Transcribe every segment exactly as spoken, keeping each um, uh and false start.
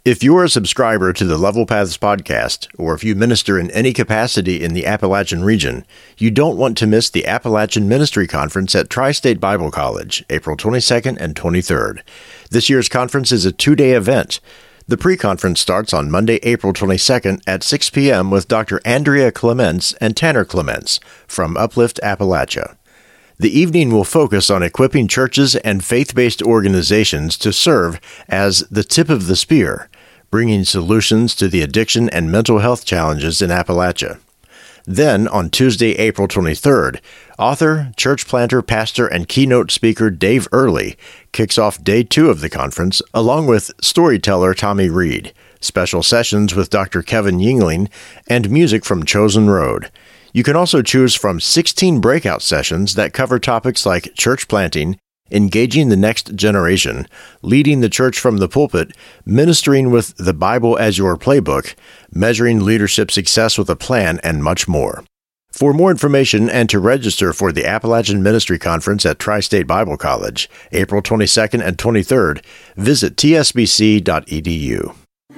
If you're a subscriber to the Level Paths podcast, or if you minister in any capacity in the Appalachian region, you don't want to miss the Appalachian Ministry Conference at Tri-State Bible College, April twenty-second and twenty-third. This year's conference is a two-day event. The pre-conference starts on Monday, April twenty-second at six p.m. with Doctor Andrea Clements and Tanner Clements from Uplift Appalachia. The evening will focus on equipping churches and faith-based organizations to serve as the tip of the spear, bringing solutions to the addiction and mental health challenges in Appalachia. Then, on Tuesday, April twenty-third, author, church planter, pastor, and keynote speaker Dave Earley kicks off day two of the conference, along with storyteller Tommy Reed, special sessions with Doctor Kevin Yingling, and music from Chosen Road. You can also choose from sixteen breakout sessions that cover topics like church planting, engaging the next generation, leading the church from the pulpit, ministering with the Bible as your playbook, measuring leadership success with a plan, and much more. For more information and to register for the Appalachian Ministry Conference at Tri-State Bible College, April twenty-second and twenty-third, visit t s b c dot e d u.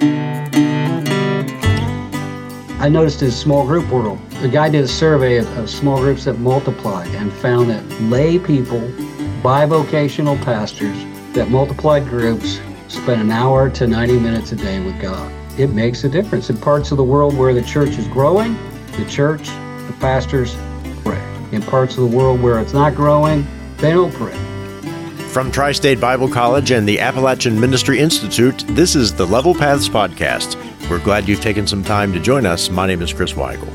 I noticed in small group world, the guy did a survey of, of small groups that multiplied and found that lay people, bivocational pastors that multiplied groups spend an hour to ninety minutes a day with God. It makes a difference. In parts of the world where the church is growing, the church, the pastors pray. In parts of the world where it's not growing, they don't pray. From Tri-State Bible College and the Appalachian Ministry Institute, this is the Level Paths Podcast. We're glad you've taken some time to join us. My name is Chris Weigel.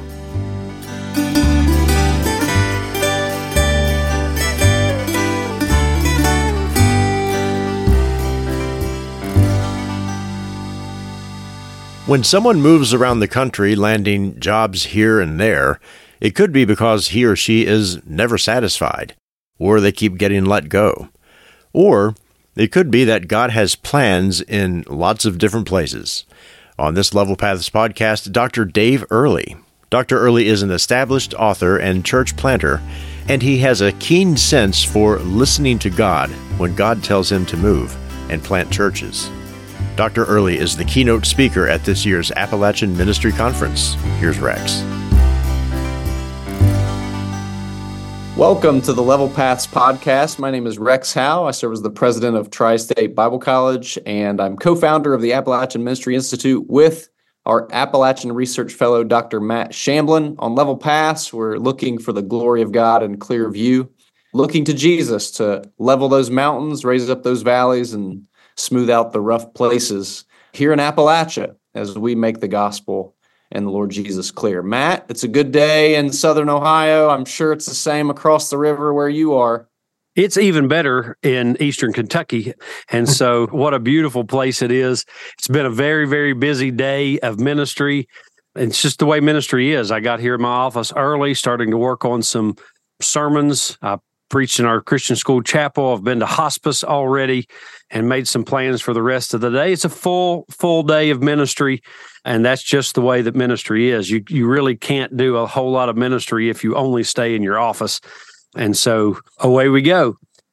When someone moves around the country, landing jobs here and there, it could be because he or she is never satisfied, or they keep getting let go. Or it could be that God has plans in lots of different places. On this Level Paths podcast, Doctor Dave Earley. Doctor Earley is an established author and church planter, and he has a keen sense for listening to God when God tells him to move and plant churches. Doctor Earley is the keynote speaker at this year's Appalachian Ministry Conference. Here's Rex. Welcome to the Level Paths podcast. My name is Rex Howe. I serve as the president of Tri-State Bible College, and I'm co-founder of the Appalachian Ministry Institute with our Appalachian Research Fellow, Doctor Matt Shamblin. On Level Paths, we're looking for the glory of God in clear view, looking to Jesus to level those mountains, raise up those valleys, and smooth out the rough places here in Appalachia as we make the gospel and the Lord Jesus clear. Matt, it's a good day in Southern Ohio. I'm sure it's the same across the river where you are. It's even better in Eastern Kentucky. And so what a beautiful place it is. It's been a very, very busy day of ministry. It's just the way ministry is. I got here in my office early, starting to work on some sermons. I preached in our Christian school chapel. I've been to hospice already and made some plans for the rest of the day. It's a full, full day of ministry. And that's just the way that ministry is. You you really can't do a whole lot of ministry if you only stay in your office. And so away we go.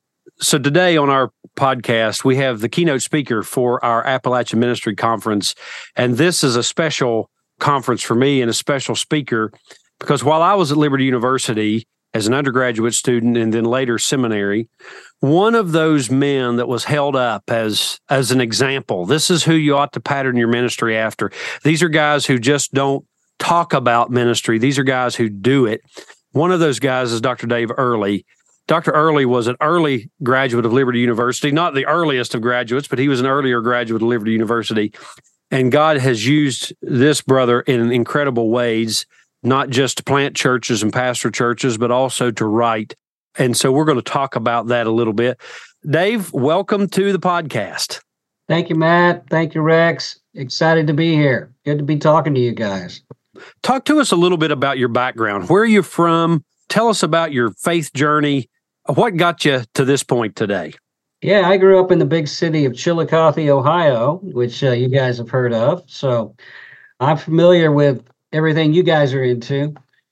So today on our podcast, we have the keynote speaker for our Appalachian Ministry Conference. And this is a special conference for me and a special speaker because while I was at Liberty University as an undergraduate student and then later seminary, one of those men that was held up as as an example, this is who you ought to pattern your ministry after. These are guys who just don't talk about ministry. These are guys who do it. One of those guys is Doctor Dave Earley. Doctor Earley was an early graduate of Liberty University, not the earliest of graduates, but he was an earlier graduate of Liberty University. And God has used this brother in incredible ways, not just to plant churches and pastor churches, but also to write. And so we're going to talk about that a little bit. Dave, welcome to the podcast. Thank you, Matt. Thank you, Rex. Excited to be here. Good to be talking to you guys. Talk to us a little bit about your background. Where are you from? Tell us about your faith journey. What got you to this point today? Yeah, I grew up in the big city of Chillicothe, Ohio, which uh, you guys have heard of. So I'm familiar with everything you guys are into.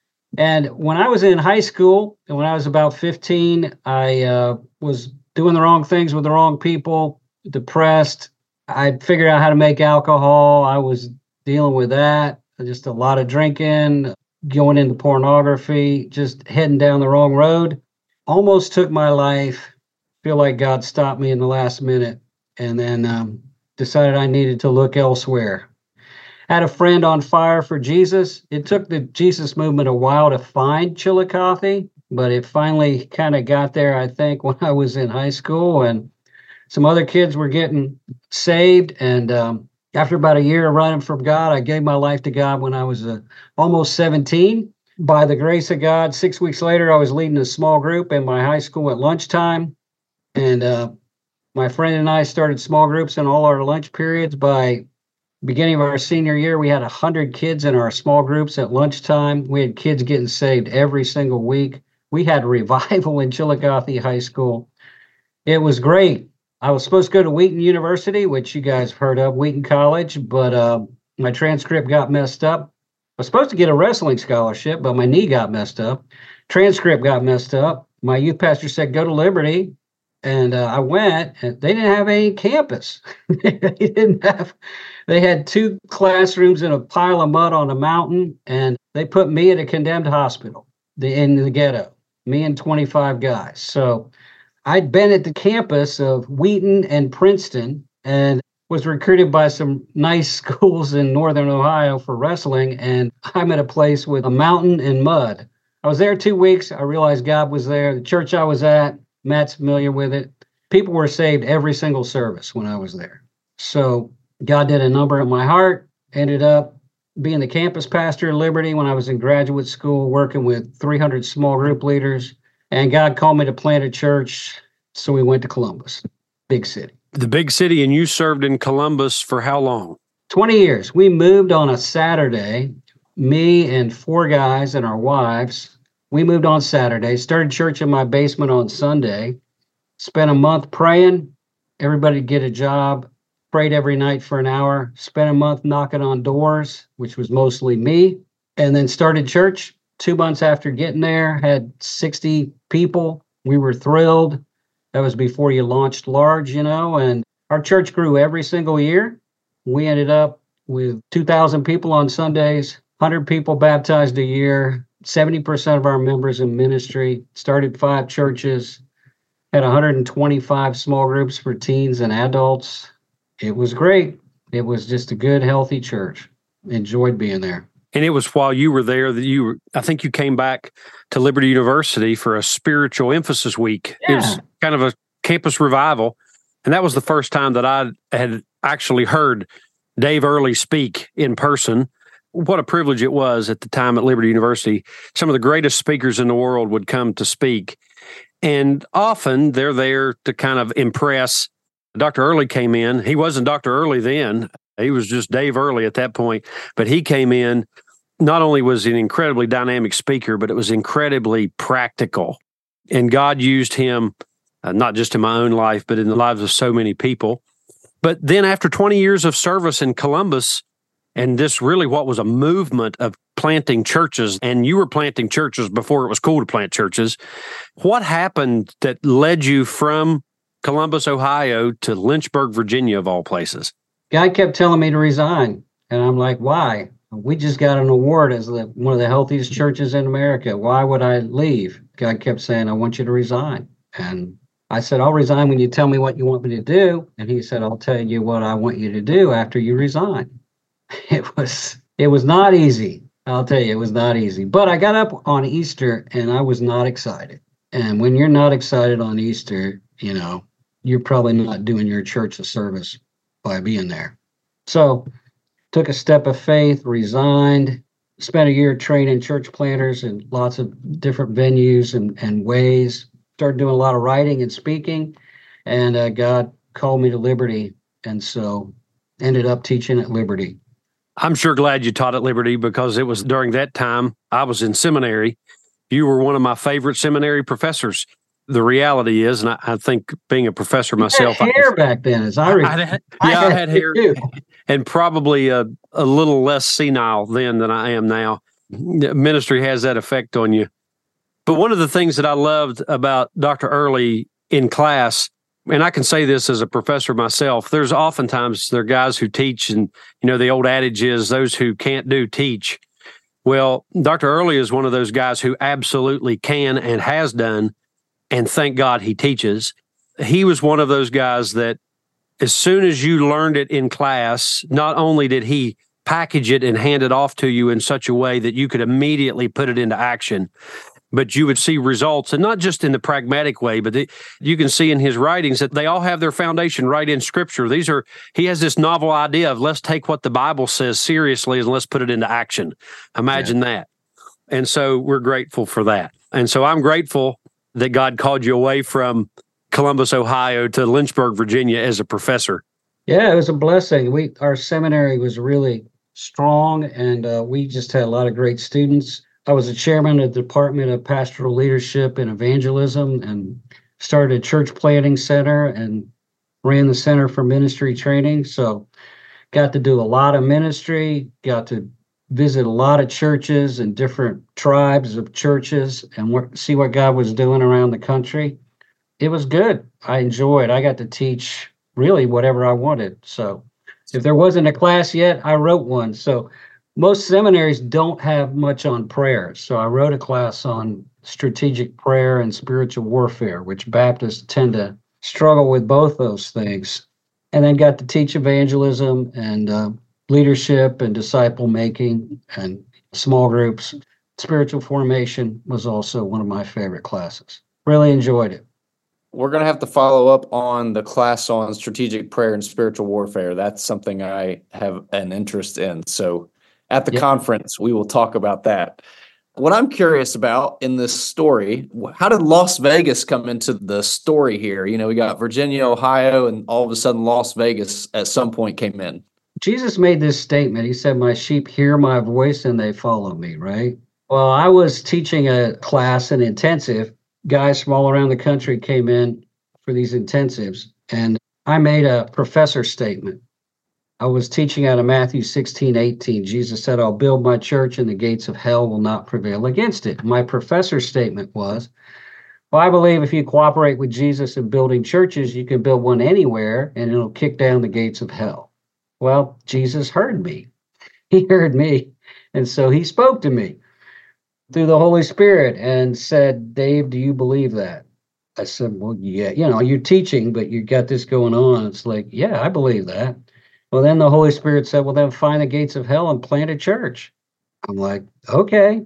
And when I was in high school, and when I was about fifteen, I uh, was doing the wrong things with the wrong people, depressed, I figured out how to make alcohol. I was dealing with that, just a lot of drinking, going into pornography, just heading down the wrong road. Almost took my life. Feel like God stopped me in the last minute, and then um, decided I needed to look elsewhere. Had a friend on fire for Jesus. It took the Jesus movement a while to find Chillicothe, but it finally kind of got there, I think, when I was in high school, and some other kids were getting saved. And um, after about a year of running from God, I gave my life to God when I was uh, almost seventeen. By the grace of God, six weeks later, I was leading a small group in my high school at lunchtime. And uh, my friend and I started small groups in all our lunch periods. By beginning of our senior year, we had one hundred kids in our small groups at lunchtime. We had kids getting saved every single week. We had revival in Chillicothe High School. It was great. I was supposed to go to Wheaton University, which you guys have heard of, Wheaton College, but uh, my transcript got messed up. I was supposed to get a wrestling scholarship, but my knee got messed up. Transcript got messed up. My youth pastor said, go to Liberty. And uh, I went, and they didn't have any campus. they didn't have, they had two classrooms in a pile of mud on a mountain, and they put me at a condemned hospital the, in the ghetto, me and twenty-five guys. So I'd been at the campus of Wheaton and Princeton and was recruited by some nice schools in Northern Ohio for wrestling, and I'm at a place with a mountain and mud. I was there two weeks. I realized God was there. The church I was at, Matt's familiar with it. People were saved every single service when I was there. So God did a number in my heart. Ended up being the campus pastor at Liberty when I was in graduate school, working with three hundred small group leaders. And God called me to plant a church. So we went to Columbus, big city. The big city, and you served in Columbus for how long? twenty years. We moved on a Saturday, me and four guys and our wives. We moved on Saturday, started church in my basement on Sunday, spent a month praying, everybody get a job, prayed every night for an hour, spent a month knocking on doors, which was mostly me, and then started church. Two months after getting there, had sixty people. We were thrilled. That was before you launched large, you know, and our church grew every single year. We ended up with two thousand people on Sundays, one hundred people baptized a year, seventy percent of our members in ministry, started five churches, had one hundred twenty-five small groups for teens and adults. It was great. It was just a good, healthy church. Enjoyed being there. And it was while you were there that you, were, I think you came back to Liberty University for a spiritual emphasis week. Yeah. It was kind of a campus revival. And that was the first time that I had actually heard Dave Earley speak in person. What a privilege it was at the time at Liberty University. Some of the greatest speakers in the world would come to speak. And often they're there to kind of impress. Doctor Earley came in. He wasn't Doctor Earley then. He was just Dave Earley at that point. But he came in. Not only was he an incredibly dynamic speaker, but it was incredibly practical. And God used him, uh, not just in my own life, but in the lives of so many people. But then after twenty years of service in Columbus, and this really what was a movement of planting churches, and you were planting churches before it was cool to plant churches, what happened that led you from Columbus, Ohio to Lynchburg, Virginia, of all places? God kept telling me to resign. And I'm like, why? We just got an award as the, one of the healthiest churches in America. Why would I leave? God kept saying, I want you to resign. And I said, I'll resign when you tell me what you want me to do. And he said, I'll tell you what I want you to do after you resign. It was, it was not easy. I'll tell you, it was not easy. But I got up on Easter and I was not excited. And when you're not excited on Easter, you know, you're probably not doing your church a service by being there. So took a step of faith, resigned, spent a year training church planters in lots of different venues and, and ways, started doing a lot of writing and speaking, and uh, God called me to Liberty, and so ended up teaching at Liberty. I'm sure glad you taught at Liberty, because it was during that time I was in seminary. You were one of my favorite seminary professors. The reality is, and I, I think being a professor myself, you had hair I, back then, as I remember. I had, yeah, I had hair, too. and probably a, a little less senile then than I am now. Ministry has that effect on you. But one of the things that I loved about Doctor Earley in class And I can say this as a professor myself, there's oftentimes there are guys who teach, and, you know, the old adage is those who can't do teach. Well, Doctor Early is one of those guys who absolutely can and has done, and thank God he teaches. He was one of those guys that as soon as you learned it in class, not only did he package it and hand it off to you in such a way that you could immediately put it into action, but you would see results, and not just in the pragmatic way, but the, you can see in his writings that they all have their foundation right in Scripture. These are, he has this novel idea of let's take what the Bible says seriously and let's put it into action. Imagine yeah. that. And so we're grateful for that. And so I'm grateful that God called you away from Columbus, Ohio to Lynchburg, Virginia as a professor. Yeah, it was a blessing. We, our seminary was really strong, and uh, we just had a lot of great students. I was a chairman of the Department of Pastoral Leadership and Evangelism, and started a church planting center and ran the Center for Ministry Training. So got to do a lot of ministry, got to visit a lot of churches and different tribes of churches and work, see what God was doing around the country. It was good. I enjoyed. I got to teach really whatever I wanted. So if there wasn't a class yet, I wrote one. So most seminaries don't have much on prayer. So I wrote a class on strategic prayer and spiritual warfare, which Baptists tend to struggle with both those things. And then got to teach evangelism and uh, leadership and disciple making and small groups. Spiritual formation was also one of my favorite classes. Really enjoyed it. We're going to have to follow up on the class on strategic prayer and spiritual warfare. That's something I have an interest in. So at the yep. conference, we will talk about that. What I'm curious about in this story, how did Las Vegas come into the story here? You know, we got Virginia, Ohio, and all of a sudden Las Vegas at some point came in. Jesus made this statement. He said, "My sheep hear my voice and they follow me," right? Well, I was teaching a class, an intensive. Guys from all around the country came in for these intensives, and I made a professor statement. I was teaching out of Matthew sixteen eighteen. Jesus said, "I'll build my church and the gates of hell will not prevail against it." My professor statement was, well, I believe if you cooperate with Jesus in building churches, you can build one anywhere and it'll kick down the gates of hell. Well, Jesus heard me. He heard me. And so he spoke to me through the Holy Spirit and said, "Dave, do you believe that?" I said, "Well, yeah, you know, you're teaching, but you got this going on." It's like, yeah, I believe that. Well, then the Holy Spirit said, "Well, then find the gates of hell and plant a church." I'm like, okay.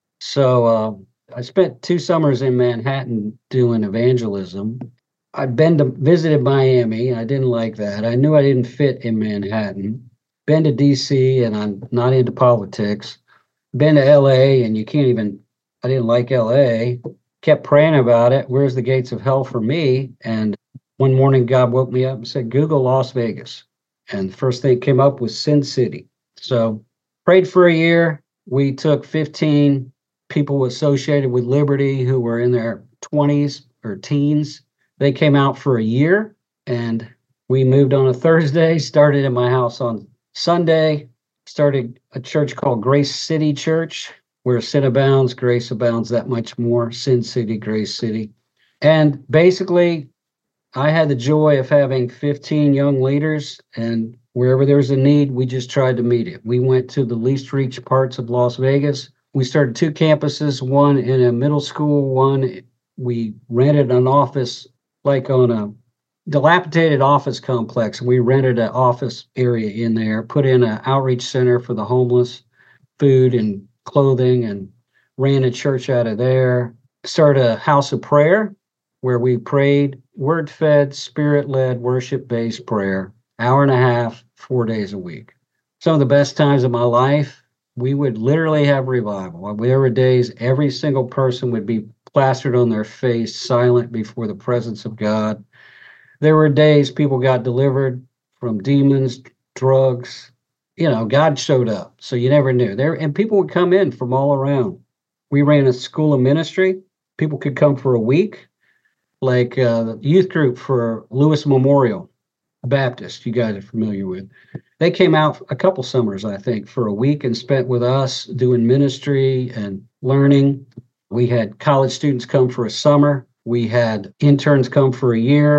So uh, I spent two summers in Manhattan doing evangelism. I'd been to visited Miami. I didn't like that. I knew I didn't fit in Manhattan. Been to D C, and I'm not into politics. Been to L A, and you can't even, I didn't like L A. Kept praying about it. Where's the gates of hell for me? And one morning, God woke me up and said, "Google Las Vegas." And the first thing that came up was Sin City. So prayed for a year. We took fifteen people associated with Liberty who were in their twenties or teens. They came out for a year, and we moved on a Thursday, started in my house on Sunday, started a church called Grace City Church, where sin abounds, grace abounds that much more. Sin City, Grace City. And basically, I had the joy of having fifteen young leaders, and wherever there was a need, we just tried to meet it. We went to the least reached parts of Las Vegas. We started two campuses, one in a middle school, one we rented an office like on a dilapidated office complex. We rented an office area in there, put in an outreach center for the homeless, food and clothing, and ran a church out of there. Started a house of prayer where we prayed, word-fed, spirit-led, worship-based prayer, hour and a half, four days a week. Some of the best times of my life, we would literally have revival. There were days every single person would be plastered on their face, silent before the presence of God. There were days people got delivered from demons, drugs. You know, God showed up, so you never knew. There, and people would come in from all around. We ran a school of ministry. People could come for a week, like uh, the youth group for Lewis Memorial Baptist, you guys are familiar with. They came out a couple summers, I think, for a week and spent with us doing ministry and learning. We had college students come for a summer. We had interns come for a year.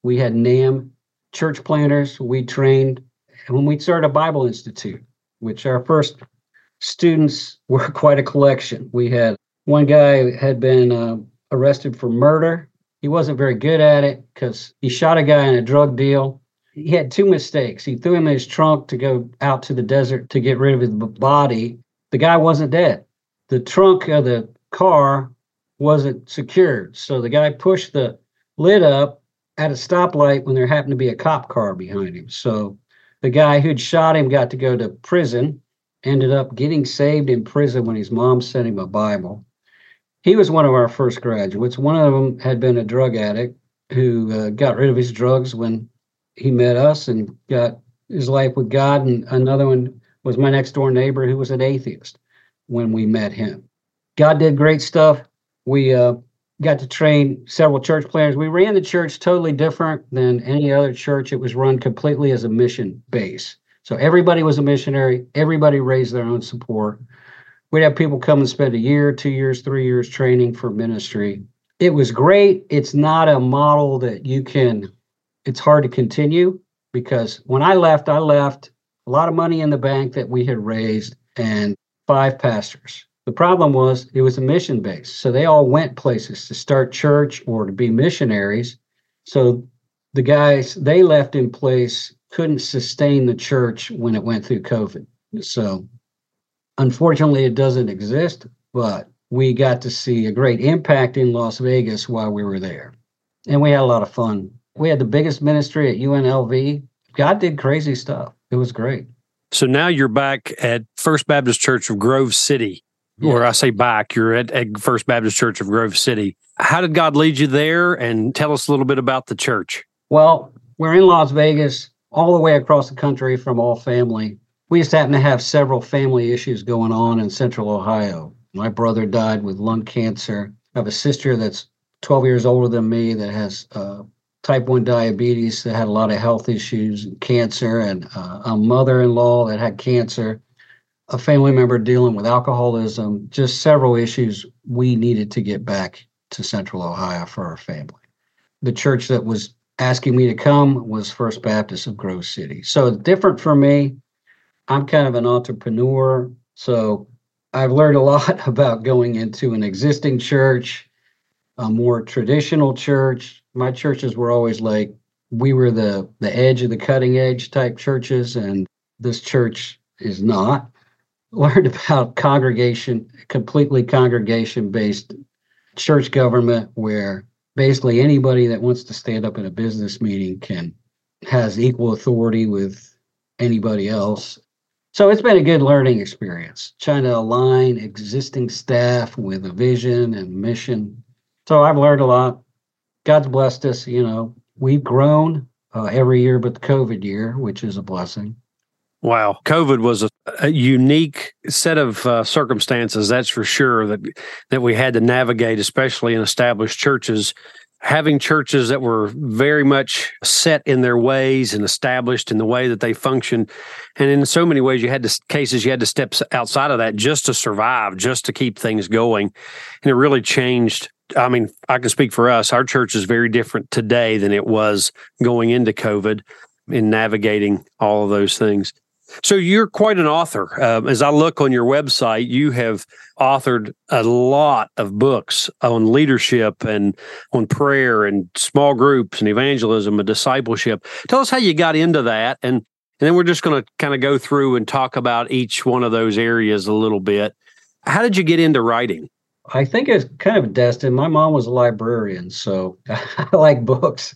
We had NAM church planners. We trained, and when we started a Bible Institute, which our first students were quite a collection. We had one guy had been uh, arrested for murder. He wasn't very good at it because he shot a guy in a drug deal. He had two mistakes. He threw him in his trunk to go out to the desert to get rid of his body. The guy wasn't dead. The trunk of the car wasn't secured. So the guy pushed the lid up at a stoplight when there happened to be a cop car behind him. So the guy who'd shot him got to go to prison, ended up getting saved in prison when his mom sent him a Bible. He was one of our first graduates. One of them had been a drug addict who uh, got rid of his drugs when he met us and got his life with God. And another one was my next door neighbor who was an atheist when we met him. God did great stuff. We uh, got to train several church planners. We ran the church totally different than any other church. It was run completely as a mission base. So everybody was a missionary. Everybody raised their own support. We'd have people come and spend a year, two years, three years training for ministry. It was great. It's not a model that you can, it's hard to continue because when I left, I left a lot of money in the bank that we had raised and five pastors. The problem was it was a mission base. So they all went places to start church or to be missionaries. So the guys they left in place couldn't sustain the church when it went through COVID. So unfortunately, it doesn't exist, but we got to see a great impact in Las Vegas while we were there. And we had a lot of fun. We had the biggest ministry at U N L V. God did crazy stuff. It was great. So now you're back at First Baptist Church of Grove City, yeah. Or I say back, you're at, at First Baptist Church of Grove City. How did God lead you there? And tell us a little bit about the church. Well, we're in Las Vegas, all the way across the country from all family. We just happen to have several family issues going on in Central Ohio. My brother died with lung cancer. I have a sister that's twelve years older than me that has uh, type one diabetes, that had a lot of health issues, and cancer, and uh, a mother-in-law that had cancer, a family member dealing with alcoholism, just several issues we needed to get back to Central Ohio for our family. The church that was asking me to come was First Baptist of Grove City. So it's different for me. I'm kind of an entrepreneur, so I've learned a lot about going into an existing church, a more traditional church. My churches were always like, we were the, the edge of the cutting edge type churches, and this church is not. Learned about congregation, completely congregation-based church government, where basically anybody that wants to stand up in a business meeting can has equal authority with anybody else. So it's been a good learning experience, trying to align existing staff with a vision and mission. So I've learned a lot. God's blessed us. You know, we've grown uh, every year but the COVID year, which is a blessing. Wow. COVID was a, a unique set of uh, circumstances, that's for sure, that that we had to navigate, especially in established churches. Having churches that were very much set in their ways and established in the way that they function. And in so many ways, you had to, cases, you had to step outside of that just to survive, just to keep things going. And it really changed. I mean, I can speak for us. Our church is very different today than it was going into COVID in navigating all of those things. So you're quite an author. Uh, as I look on your website, you have authored a lot of books on leadership and on prayer and small groups and evangelism and discipleship. Tell us how you got into that, and, and then we're just going to kind of go through and talk about each one of those areas a little bit. How did you get into writing? I think it's kind of destined. My mom was a librarian, so I like books.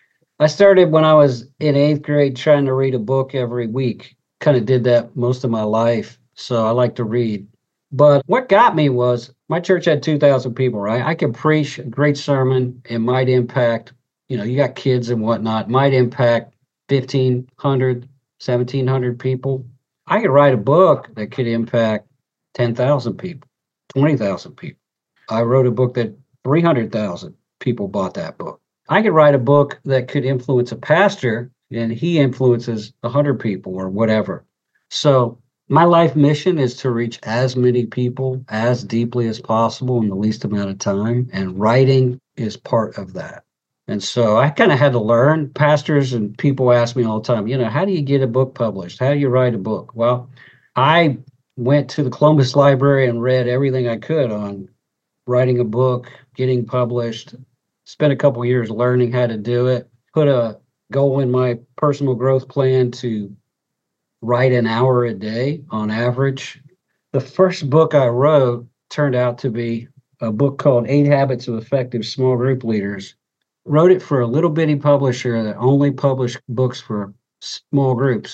I started when I was in eighth grade trying to read a book every week. Kind of did that most of my life, so I like to read. But what got me was my church had two thousand people, right? I could preach a great sermon. It might impact, you know, you got kids and whatnot, might impact fifteen hundred, seventeen hundred people. I could write a book that could impact ten thousand people, twenty thousand people. I wrote a book that three hundred thousand people bought that book. I could write a book that could influence a pastor and he influences one hundred people or whatever. So my life mission is to reach as many people as deeply as possible in the least amount of time, and writing is part of that. And so I kind of had to learn. Pastors and people ask me all the time, you know, how do you get a book published? How do you write a book? Well, I went to the Columbus Library and read everything I could on writing a book, getting published, spent a couple of years learning how to do it, put a goal in my personal growth plan to write an hour a day on average. The first book I wrote turned out to be a book called Eight Habits of Effective Small Group Leaders. Wrote it for a little bitty publisher that only published books for small groups.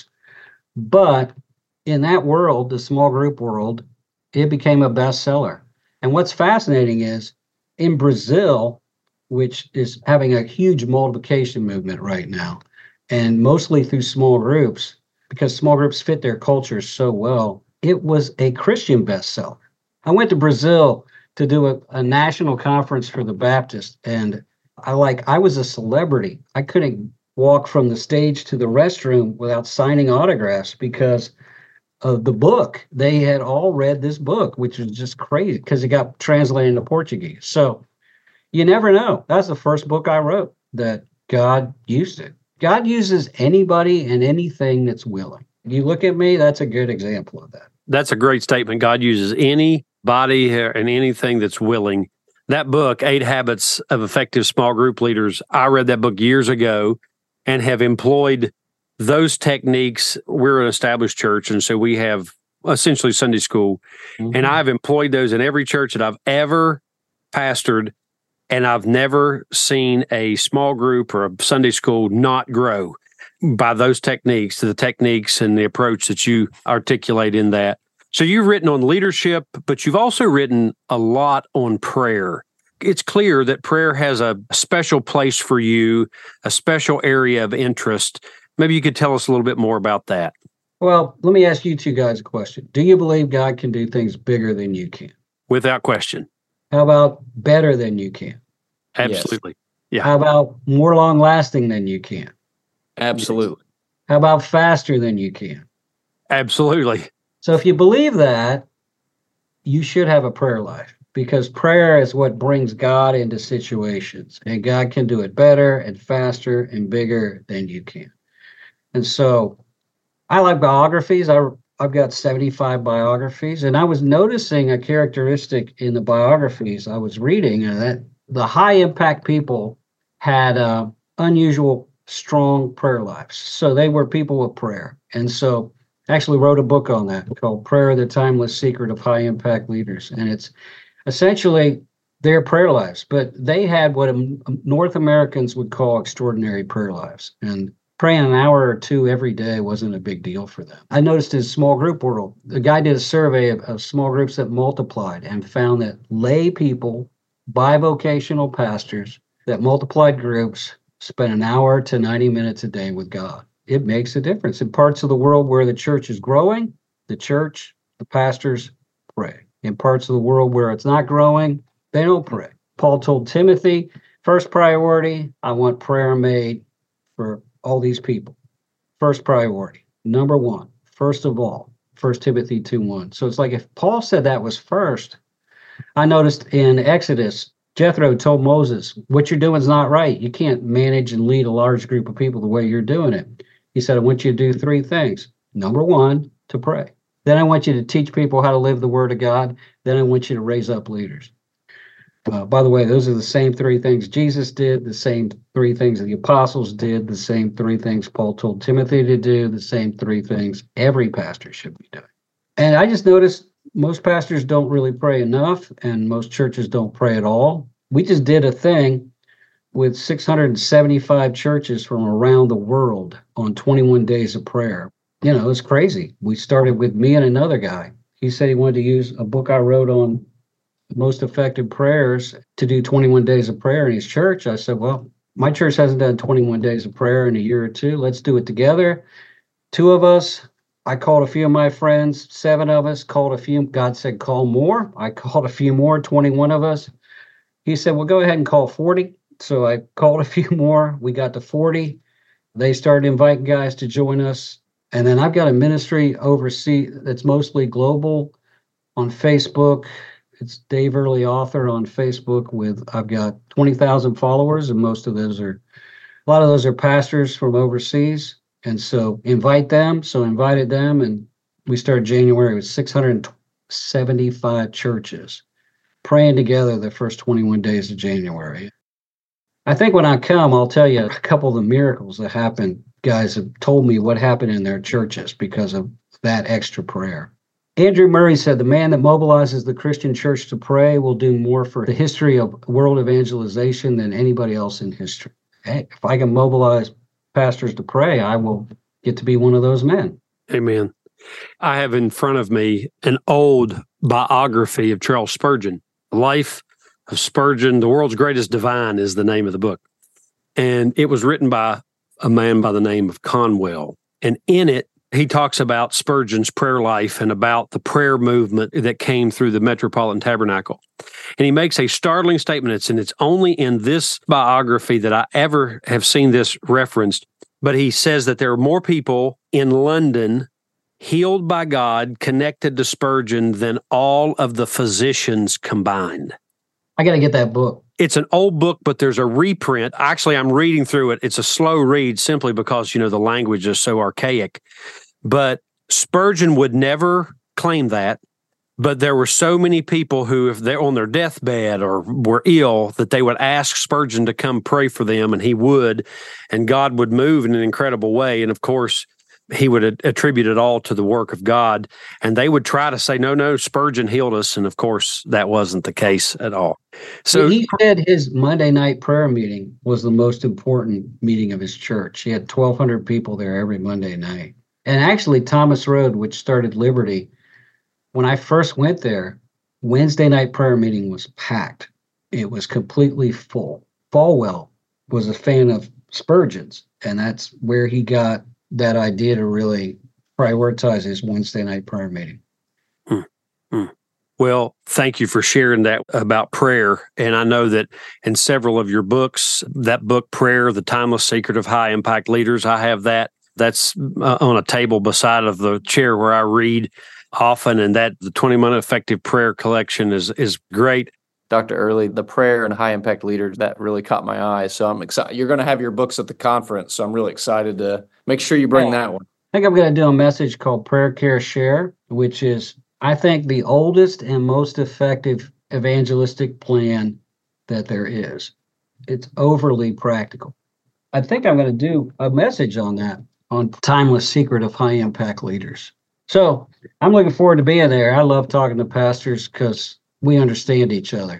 But in that world, the small group world, it became a bestseller. And what's fascinating is in Brazil, which is having a huge multiplication movement right now, and mostly through small groups, because small groups fit their culture so well, it was a Christian bestseller. I went to Brazil to do a, a national conference for the Baptist, and I like I was a celebrity. I couldn't walk from the stage to the restroom without signing autographs because of the book. They had all read this book, which was just crazy because it got translated into Portuguese. So you never know. That's the first book I wrote that God used it. God uses anybody and anything that's willing. You look at me, that's a good example of that. That's a great statement. God uses anybody and anything that's willing. That book, Eight Habits of Effective Small Group Leaders, I read that book years ago and have employed those techniques. We're an established church, and so we have essentially Sunday school. Mm-hmm. And I've employed those in every church that I've ever pastored, and I've never seen a small group or a Sunday school not grow by those techniques, the techniques and the approach that you articulate in that. So you've written on leadership, but you've also written a lot on prayer. It's clear that prayer has a special place for you, a special area of interest. Maybe you could tell us a little bit more about that. Well, let me ask you two guys a question. Do you believe God can do things bigger than you can? Without question. How about better than you can? Absolutely. Yes. Yeah. How about more long-lasting than you can? Absolutely. How about faster than you can? Absolutely. So if you believe that, you should have a prayer life, because prayer is what brings God into situations, and God can do it better and faster and bigger than you can. And so I like biographies. I, I've got seventy-five biographies, and I was noticing a characteristic in the biographies I was reading, and that the high-impact people had uh, unusual, strong prayer lives. So they were people of prayer. And so I actually wrote a book on that called Prayer, the Timeless Secret of High-Impact Leaders. And it's essentially their prayer lives, but they had what North Americans would call extraordinary prayer lives. And praying an hour or two every day wasn't a big deal for them. I noticed in small group world, the guy did a survey of, of small groups that multiplied and found that lay people, bivocational pastors that multiplied groups spent an hour to ninety minutes a day with God. It makes a difference. In parts of the world where the church is growing, the church, the pastors pray. In parts of the world where it's not growing, they don't pray. Paul told Timothy, first priority, I want prayer made for all these people. First priority, number one, first of all, First Timothy two one. So it's like if Paul said that was first, I noticed in Exodus, Jethro told Moses, what you're doing is not right. You can't manage and lead a large group of people the way you're doing it. He said, I want you to do three things. Number one, to pray. Then I want you to teach people how to live the word of God. Then I want you to raise up leaders. Uh, by the way, those are the same three things Jesus did, the same three things the apostles did, the same three things Paul told Timothy to do, the same three things every pastor should be doing. And I just noticed most pastors don't really pray enough, and most churches don't pray at all. We just did a thing with six hundred seventy-five churches from around the world on twenty-one days of prayer. You know, it's crazy. We started with me and another guy. He said he wanted to use a book I wrote on most effective prayers to do twenty-one days of prayer in his church. I said, well, my church hasn't done twenty-one days of prayer in a year or two. Let's do it together. Two of us. I called a few of my friends, seven of us, called a few. God said, call more. I called a few more, twenty-one of us. He said, well, go ahead and call forty. So I called a few more. We got to forty. They started inviting guys to join us. And then I've got a ministry overseas that's mostly global on Facebook It's Dave Early Author on Facebook with, I've got twenty thousand followers, and most of those are, a lot of those are pastors from overseas. And so invite them. So invited them, and we started January with six hundred seventy-five churches praying together the first twenty-one days of January. I think when I come, I'll tell you a couple of the miracles that happened. Guys have told me what happened in their churches because of that extra prayer. Andrew Murray said, the man that mobilizes the Christian church to pray will do more for the history of world evangelization than anybody else in history. Hey, if I can mobilize pastors to pray, I will get to be one of those men. Amen. I have in front of me an old biography of Charles Spurgeon. Life of Spurgeon, The World's Greatest Divine is the name of the book. And it was written by a man by the name of Conwell. And in it, he talks about Spurgeon's prayer life and about the prayer movement that came through the Metropolitan Tabernacle. And he makes a startling statement. It's, and it's only in this biography that I ever have seen this referenced. But he says that there are more people in London healed by God, connected to Spurgeon, than all of the physicians combined. I got to get that book. It's an old book, but there's a reprint. Actually, I'm reading through it. It's a slow read simply because, you know, the language is so archaic. But Spurgeon would never claim that. But there were so many people who, if they're on their deathbed or were ill, that they would ask Spurgeon to come pray for them, and he would, and God would move in an incredible way. And of course, he would attribute it all to the work of God, and they would try to say, no, no, Spurgeon healed us. And of course, that wasn't the case at all. So he said his Monday night prayer meeting was the most important meeting of his church. He had twelve hundred people there every Monday night. And actually, Thomas Road, which started Liberty, when I first went there, Wednesday night prayer meeting was packed. It was completely full. Falwell was a fan of Spurgeon's, and that's where he got that idea to really prioritize his Wednesday night prayer meeting. Hmm. Hmm. Well, thank you for sharing that about prayer. And I know that in several of your books, that book, Prayer, The Timeless Secret of High Impact Leaders, I have that. That's uh, on a table beside of the chair where I read often. And that the twenty-minute Effective Prayer Collection is is great. Doctor Early, the prayer and high impact leaders, that really caught my eye. So I'm excited. You're going to have your books at the conference. So I'm really excited to make sure you bring that one. I think I'm going to do a message called Prayer, Care, Share, which is, I think, the oldest and most effective evangelistic plan that there is. It's overly practical. I think I'm going to do a message on that, on Timeless Secret of High Impact Leaders. So I'm looking forward to being there. I love talking to pastors because we understand each other.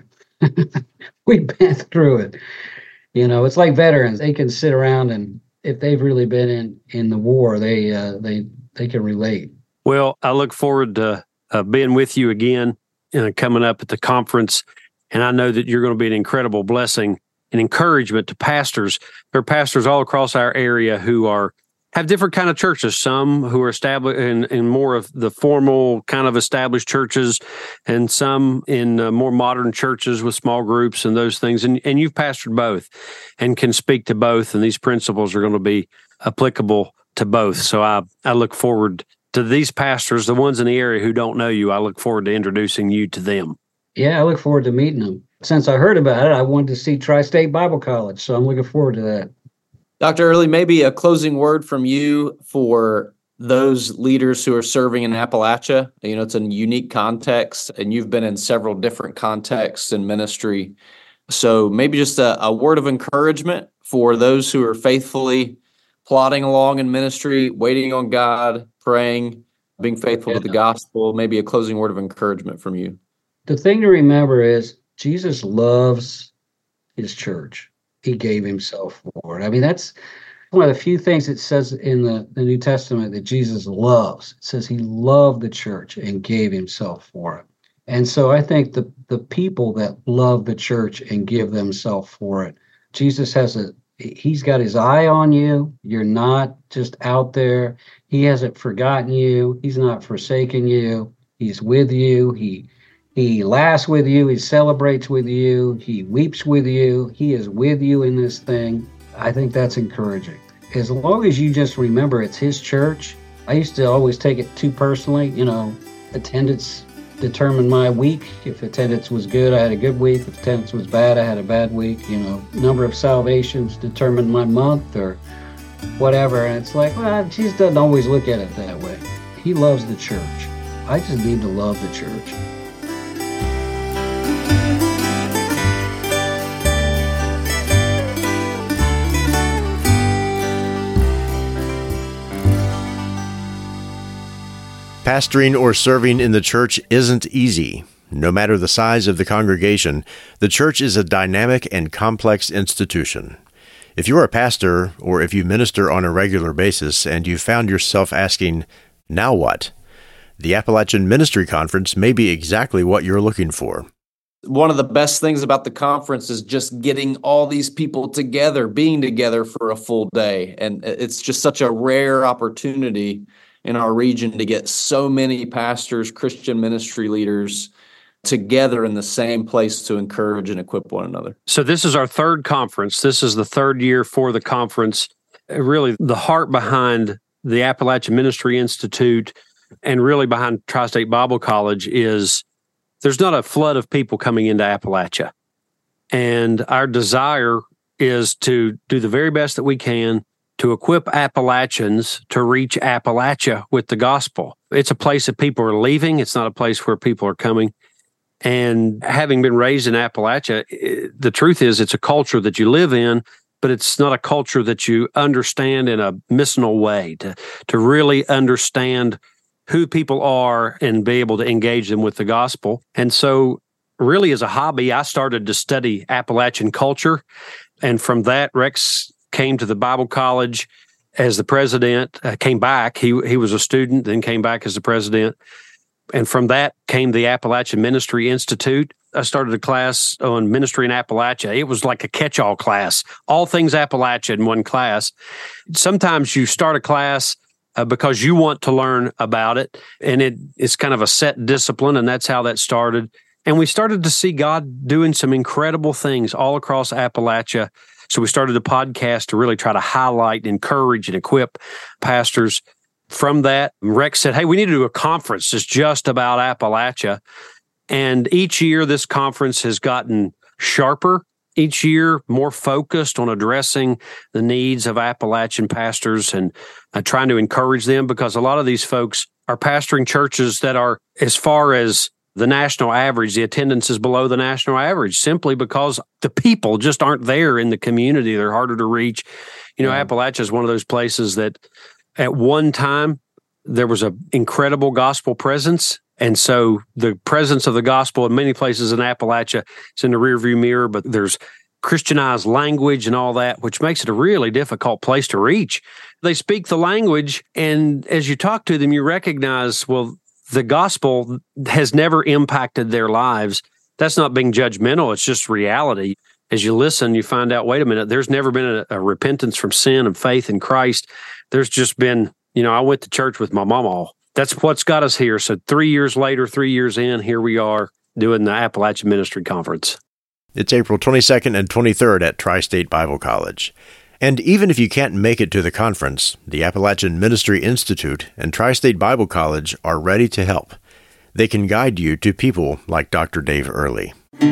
We've been through it. You know, it's like veterans. They can sit around, and if they've really been in, in the war, they uh, they they can relate. Well, I look forward to uh, being with you again uh, coming up at the conference. And I know that you're going to be an incredible blessing and encouragement to pastors. There are pastors all across our area who are have different kind of churches, some who are established in, in more of the formal kind of established churches, and some in uh, more modern churches with small groups and those things. And, and you've pastored both and can speak to both, and these principles are going to be applicable to both. So I, I look forward to these pastors, the ones in the area who don't know you. I look forward to introducing you to them. Yeah, I look forward to meeting them. Since I heard about it, I wanted to see Tri-State Bible College, so I'm looking forward to that. Doctor Early, maybe a closing word from you for those leaders who are serving in Appalachia. You know, it's a unique context, and you've been in several different contexts in ministry. So maybe just a, a word of encouragement for those who are faithfully plodding along in ministry, waiting on God, praying, being faithful yeah. to the gospel. Maybe a closing word of encouragement from you. The thing to remember is Jesus loves his church. He gave himself for it. I mean, that's one of the few things it says in the, the New Testament that Jesus loves. It says he loved the church and gave himself for it. And so I think the, the people that love the church and give themselves for it, Jesus has a, he's got his eye on you. You're not just out there. He hasn't forgotten you. He's not forsaken you. He's with you. He He laughs with you. He celebrates with you. He weeps with you. He is with you in this thing. I think that's encouraging. As long as you just remember it's his church. I used to always take it too personally. You know, attendance determined my week. If attendance was good, I had a good week. If attendance was bad, I had a bad week. You know, number of salvations determined my month or whatever. And it's like, well, Jesus doesn't always look at it that way. He loves the church. I just need to love the church. Pastoring or serving in the church isn't easy. No matter the size of the congregation, the church is a dynamic and complex institution. If you're a pastor, or if you minister on a regular basis and you found yourself asking, now what? The Appalachian Ministry Conference may be exactly what you're looking for. One of the best things about the conference is just getting all these people together, being together for a full day. And it's just such a rare opportunity in our region to get so many pastors, Christian ministry leaders together in the same place to encourage and equip one another. So this is our third conference. This is the third year for the conference. Really, the heart behind the Appalachian Ministry Institute and really behind Tri-State Bible College is there's not a flood of people coming into Appalachia. And our desire is to do the very best that we can to equip Appalachians to reach Appalachia with the gospel. It's a place that people are leaving. It's not a place where people are coming. And having been raised in Appalachia, the truth is it's a culture that you live in, but it's not a culture that you understand in a missional way, to, to really understand who people are and be able to engage them with the gospel. And so really as a hobby, I started to study Appalachian culture. And from that, Rex came to the Bible College as the president, uh, came back. He he was a student, then came back as the president. And from that came the Appalachian Ministry Institute. I started a class on ministry in Appalachia. It was like a catch-all class, all things Appalachia in one class. Sometimes you start a class uh, because you want to learn about it, and it it's kind of a set discipline, and that's how that started. And we started to see God doing some incredible things all across Appalachia. So we started a podcast to really try to highlight, encourage, and equip pastors. From that, Rex said, hey, we need to do a conference that's just about Appalachia. And each year, this conference has gotten sharper. Each year, more focused on addressing the needs of Appalachian pastors and uh, trying to encourage them, because a lot of these folks are pastoring churches that are, as far as the national average, the attendance is below the national average simply because the people just aren't there in the community. They're harder to reach. You know, yeah. Appalachia is one of those places that at one time there was an incredible gospel presence. And so the presence of the gospel in many places in Appalachia is in the rearview mirror, but there's Christianized language and all that, which makes it a really difficult place to reach. They speak the language, and as you talk to them, you recognize, well, the gospel has never impacted their lives. That's not being judgmental. It's just reality. As you listen, you find out, wait a minute, there's never been a, a repentance from sin and faith in Christ. There's just been, you know, I went to church with my mama. That's what's got us here. So three years later, three years in, here we are doing the Appalachian Ministry Conference. It's April twenty-second and twenty-third at Tri-State Bible College. And even if you can't make it to the conference, the Appalachian Ministry Institute and Tri-State Bible College are ready to help. They can guide you to people like Doctor Dave Earley.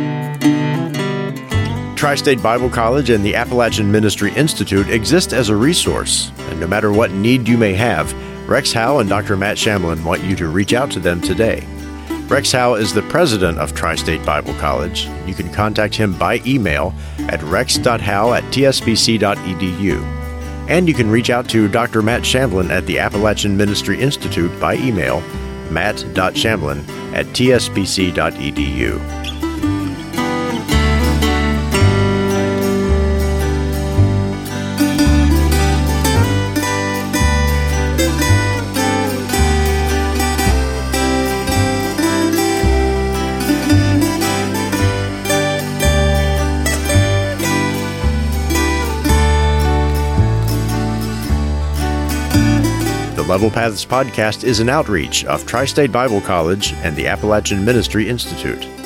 Tri-State Bible College and the Appalachian Ministry Institute exist as a resource, and no matter what need you may have, Rex Howe and Doctor Matt Shamblin want you to reach out to them today. Rex Howe is the president of Tri-State Bible College. You can contact him by email at rex dot howe at t s b c dot e d u. And you can reach out to Doctor Matt Shamblin at the Appalachian Ministry Institute by email, matt dot shamblin at t s b c dot e d u. Level Paths Podcast is an outreach of Tri-State Bible College and the Appalachian Ministry Institute.